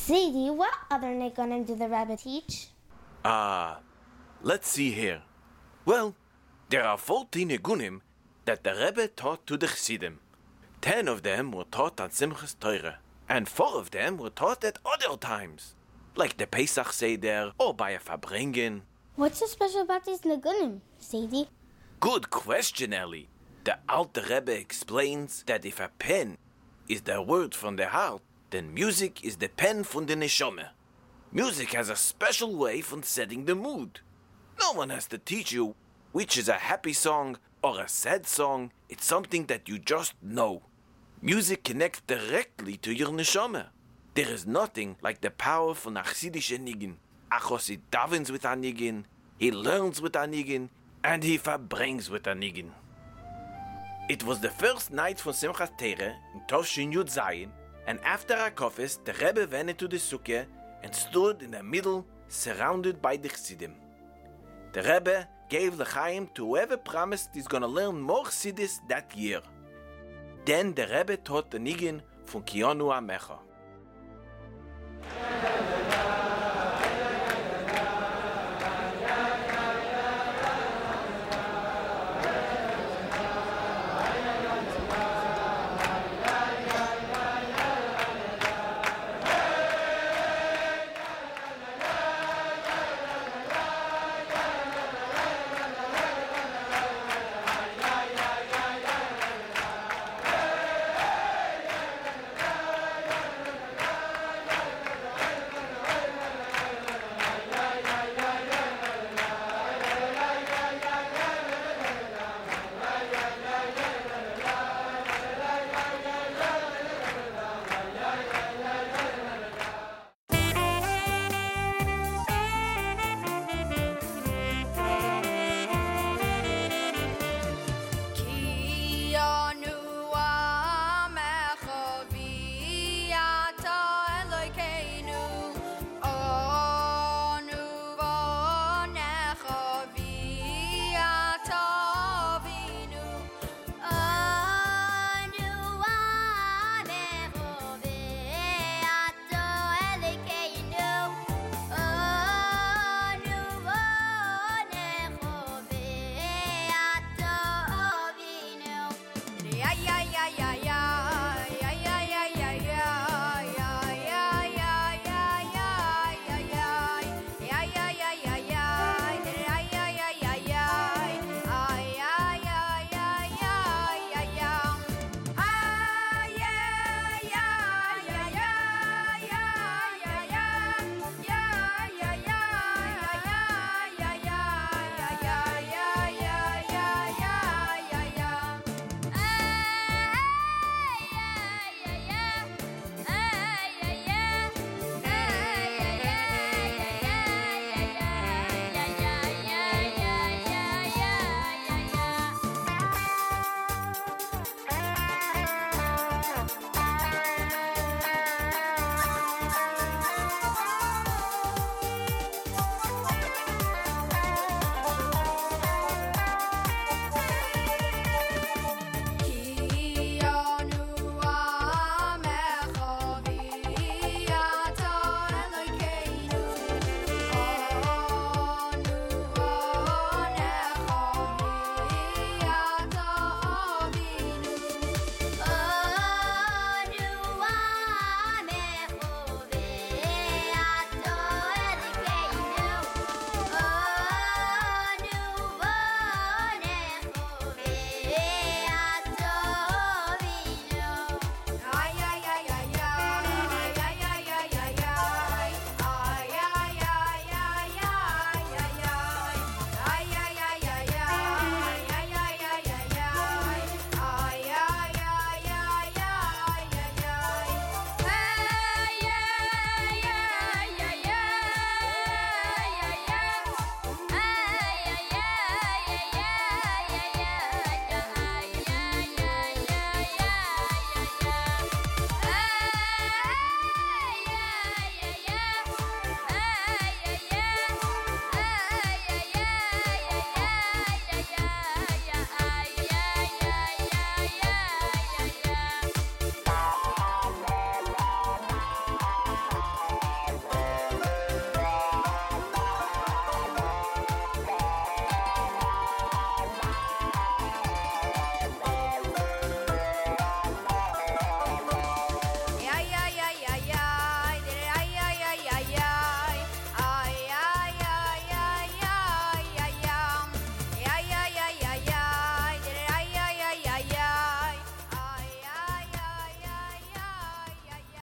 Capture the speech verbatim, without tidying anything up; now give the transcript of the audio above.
Sadie, what other nigunim do the Rebbe teach? Ah, uh, let's see here. Well, there are fourteen nigunim that the Rebbe taught to the Chassidim. Ten of them were taught on Simchas Torah, and four of them were taught at other times, like the Pesach Seder or by a Farbrengen. What's so special about these nigunim, Sadie? Good question, Ellie. The Alter Rebbe explains that if a pen is the word from the heart, then music is the pen from the neshama. Music has a special way from setting the mood. No one has to teach you which is a happy song or a sad song. It's something that you just know. Music connects directly to your neshama. There is nothing like the power from a Chassidische nigin. A Chassid davens with a nigin, he learns with a nigin, and he verbrings with a nigin. It was the first night from Simchas Torah in Tovshin Yud Zayin, and after Hakofis, the Rebbe went into the sukkah and stood in the middle, surrounded by the Chassidim. The Rebbe gave l'chaim to whoever promised he's going to learn more Chassidus that year. Then the Rebbe taught the nigin from Kionu Amecha.